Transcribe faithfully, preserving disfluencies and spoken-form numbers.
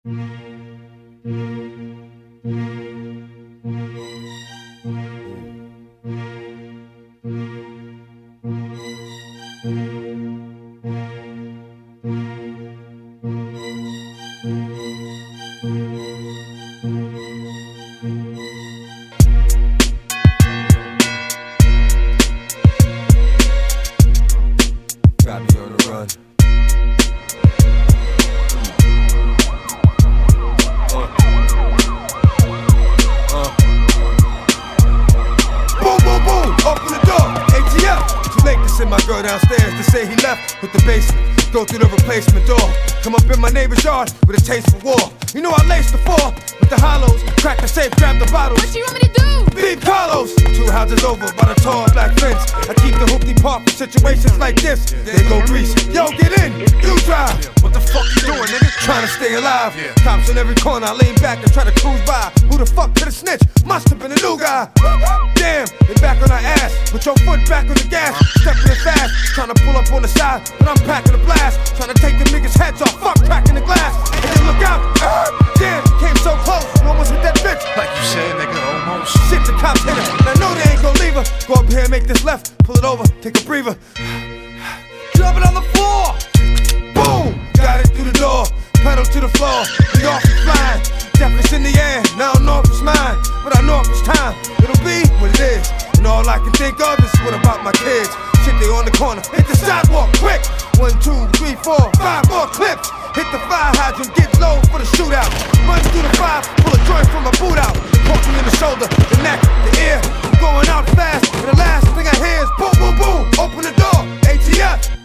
Got me on the run. Uh. Uh. Boom, boom, boom, open the door, A T M. Too late to send my girl downstairs to say he left with the basement. Go through the replacement door. Come up in my neighbor's yard with a taste for war. You know I laced the floor with the hollows. Crack the safe, grab the bottles. What you want me to do? Beat Carlos. Two houses over by the tall black fence. I keep the hoopty park for situations like this. They go grease. Yo, get in. You drive. What the fuck you doing, nigga? Trying to stay alive. Cops in every corner. I lean back and try to cruise by. Who the fuck could have snitched? Must have been a new guy. Damn, they back on our ass. Put your foot back on the gas. Stepping it fast. Trying to pull up on the side, but I'm packing the blast. Trying to take the niggas' heads off. Fuck cracking the glass. And then look out. Uh, damn, came so close. Almost hit that bitch. Like you said, nigga, almost. Shit, the cops hit her. And I know they ain't gon' leave her. Go up here and make this left. Pull it over, take a breather. Drop it on the floor. Boom, got it through the door. Pedal to the floor. The off is flying. Death is in the air. Now I know if it's mine, but I know if it's time, it'll be what it is. And all I can think of is what about my kids. Shit, they on the corner. Hit the sidewalk quick. One, two, three, four, five more clips. Hit the fire hydrant, get low for the shootout. Run through the fire, pull a joint from my boot out. Poke me in the shoulder, the neck, the ear. I'm going out fast, and the last thing I hear is boom, boom, boom. Open the door, A T F.